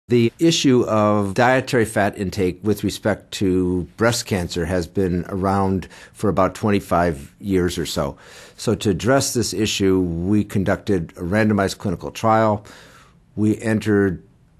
The issue of dietary fat intake with respect to breast cancer has been around for about 25 years or so. So to address this issue, we conducted a randomized clinical trial. We entered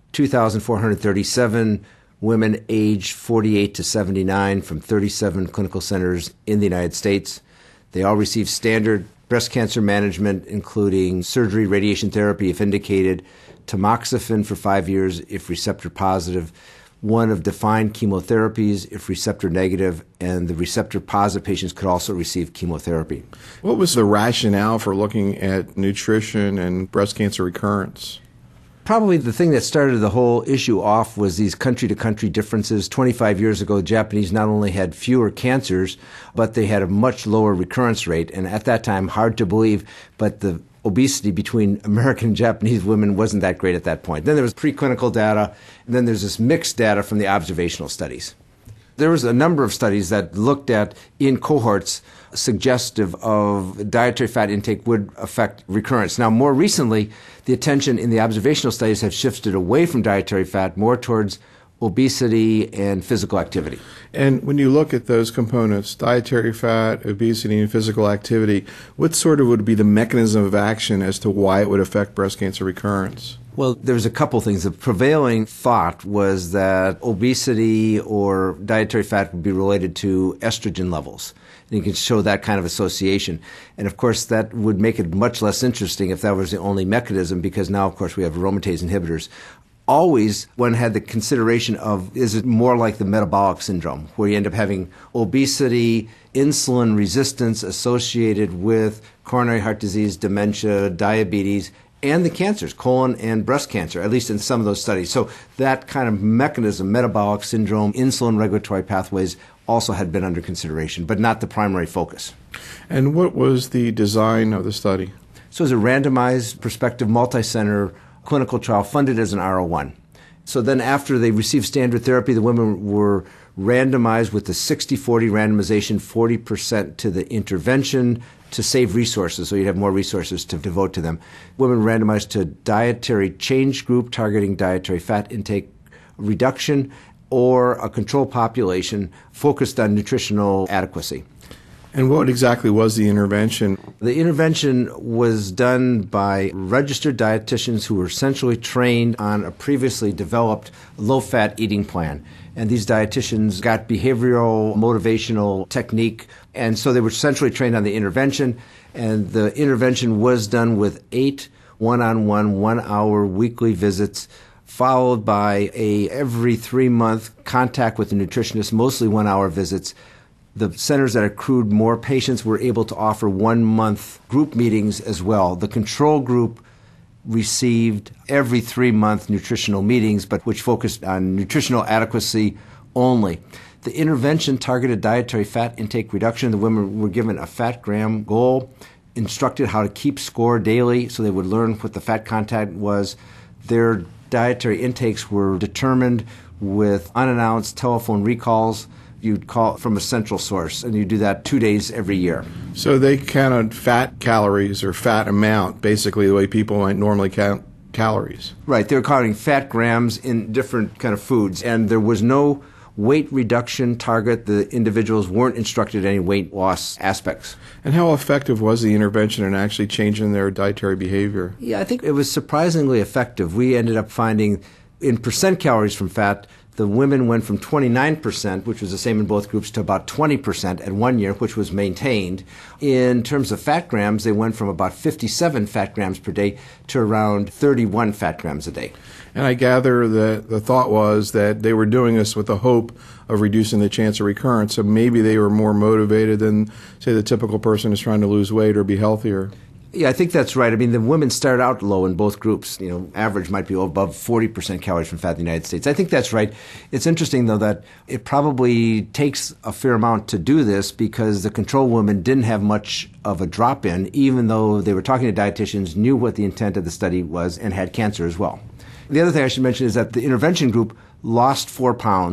2,437 women aged 48 to 79 from 37 clinical centers in the United States. They all received standard breast cancer management, including surgery, radiation therapy, if indicated, tamoxifen for 5 years if receptor positive, one of defined chemotherapies if receptor negative, and the receptor positive patients could also receive chemotherapy. What was the rationale for looking at nutrition and breast cancer recurrence? Probably the thing that started the whole issue off was these country-to-country differences. 25 years ago, the Japanese not only had fewer cancers, but they had a much lower recurrence rate. And at that time, hard to believe, but the obesity between American and Japanese women wasn't that great at that point. Then there was preclinical data, and then there's this mixed data from the observational studies. There was a number of studies that looked at, in cohorts, suggestive of dietary fat intake would affect recurrence. Now, more recently, the attention in the observational studies have shifted away from dietary fat more towards obesity and physical activity. And when you look at those components, dietary fat, obesity, and physical activity, what sort of would be the mechanism of action as to why it would affect breast cancer recurrence? Well, there's a couple things. The prevailing thought was that obesity or dietary fat would be related to estrogen levels. And you can show that kind of association. And, of course, that would make it much less interesting if that was the only mechanism, because now, of course, we have aromatase inhibitors. Always one had the consideration of, is it more like the metabolic syndrome, where you end up having obesity, insulin resistance associated with coronary heart disease, dementia, diabetes, and the cancers, colon and breast cancer, at least in some of those studies. So that kind of mechanism, metabolic syndrome, insulin regulatory pathways, also had been under consideration, but not the primary focus. And what was the design of the study? So it was a randomized, prospective, multi-center clinical trial funded as an R01. So then after they received standard therapy, the women were randomized with the 60-40 randomization, 40% to the intervention to save resources, so you'd have more resources to devote to them. Women randomized to dietary change group targeting dietary fat intake reduction, or a control population focused on nutritional adequacy. And what exactly was the intervention? The intervention was done by registered dietitians who were essentially trained on a previously developed low-fat eating plan. And these dietitians got behavioral, motivational technique, and so they were centrally trained on the intervention. And the intervention was done with 8 one-on-one, 1-hour weekly visits, followed by a every 3-month contact with the nutritionist, mostly 1-hour visits. The centers that accrued more patients were able to offer 1-month group meetings as well. The control group received every 3-month nutritional meetings, but which focused on nutritional adequacy only. The intervention targeted dietary fat intake reduction. The women were given a fat gram goal, instructed how to keep score daily so they would learn what the fat content was. Their dietary intakes were determined with unannounced telephone recalls. You'd call from a central source, and you do that 2 days every year. So they counted fat calories or fat amount, basically the way people might normally count calories. Right. They were counting fat grams in different kind of foods, and there was no weight reduction target. The individuals weren't instructed any weight loss aspects. And how effective was the intervention in actually changing their dietary behavior? Yeah, I think it was surprisingly effective. We ended up finding in percent calories from fat, the women went from 29%, which was the same in both groups, to about 20% at 1 year, which was maintained. In terms of fat grams, they went from about 57 fat grams per day to around 31 fat grams a day. And I gather that the thought was that they were doing this with the hope of reducing the chance of recurrence, so maybe they were more motivated than, say, the typical person who's trying to lose weight or be healthier. Yeah, I think that's right. I mean, the women start out low in both groups. You know, average might be above 40% calories from fat in the United States. I think that's right. It's interesting, though, that it probably takes a fair amount to do this because the control women didn't have much of a drop-in, even though they were talking to dietitians, knew what the intent of the study was, and had cancer as well. The other thing I should mention is that the intervention group lost 4 pounds,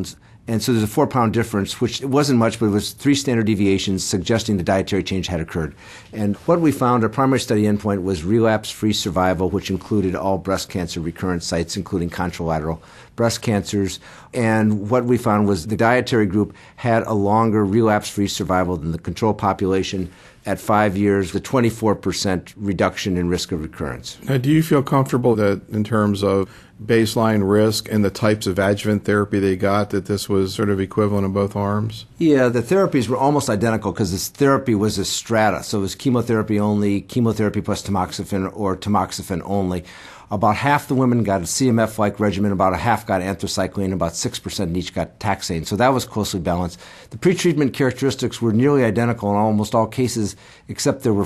And so there's a 4-pound difference, which it wasn't much, but it was 3 standard deviations suggesting the dietary change had occurred. And what we found, our primary study endpoint was relapse-free survival, which included all breast cancer recurrence sites, including contralateral breast cancers. And what we found was the dietary group had a longer relapse-free survival than the control population. At 5 years, the 24% reduction in risk of recurrence. Now, do you feel comfortable that in terms of baseline risk and the types of adjuvant therapy they got, that this was sort of equivalent in both arms? Yeah, the therapies were almost identical because this therapy was a strata. So it was chemotherapy only, chemotherapy plus tamoxifen, or tamoxifen only. About half the women got a CMF-like regimen, about a half got anthracycline, about 6% each got taxane. So that was closely balanced. The pretreatment characteristics were nearly identical in almost all cases, except there were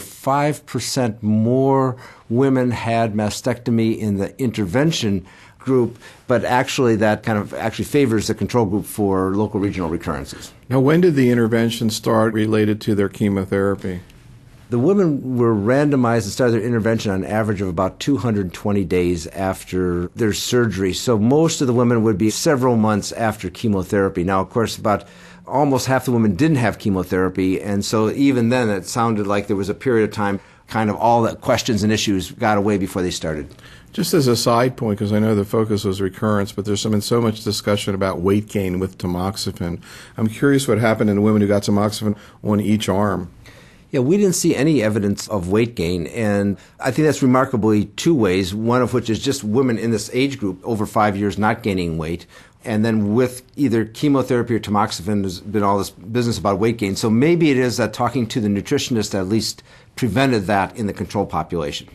5% more women had mastectomy in the intervention group, but actually that kind of actually favors the control group for local regional recurrences. Now, when did the intervention start related to their chemotherapy? The women were randomized and started their intervention on average of about 220 days after their surgery. So most of the women would be several months after chemotherapy. Now, of course, about almost half the women didn't have chemotherapy, and so even then it sounded like there was a period of time kind of all the questions and issues got away before they started. Just as a side point, because I know the focus was recurrence, but there's been so much discussion about weight gain with tamoxifen. I'm curious what happened in the women who got tamoxifen on each arm. Yeah, we didn't see any evidence of weight gain, and I think that's remarkably 2 ways, one of which is just women in this age group over 5 years not gaining weight, and then with either chemotherapy or tamoxifen, there's been all this business about weight gain. So maybe it is that talking to the nutritionist at least prevented that in the control population.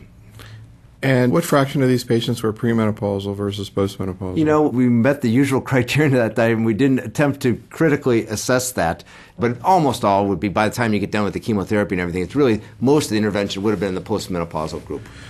And what fraction of these patients were premenopausal versus postmenopausal? You know, we met the usual criteria that time. We didn't attempt to critically assess that, but almost all would be by the time you get done with the chemotherapy and everything. It's really most of the intervention would have been in the postmenopausal group.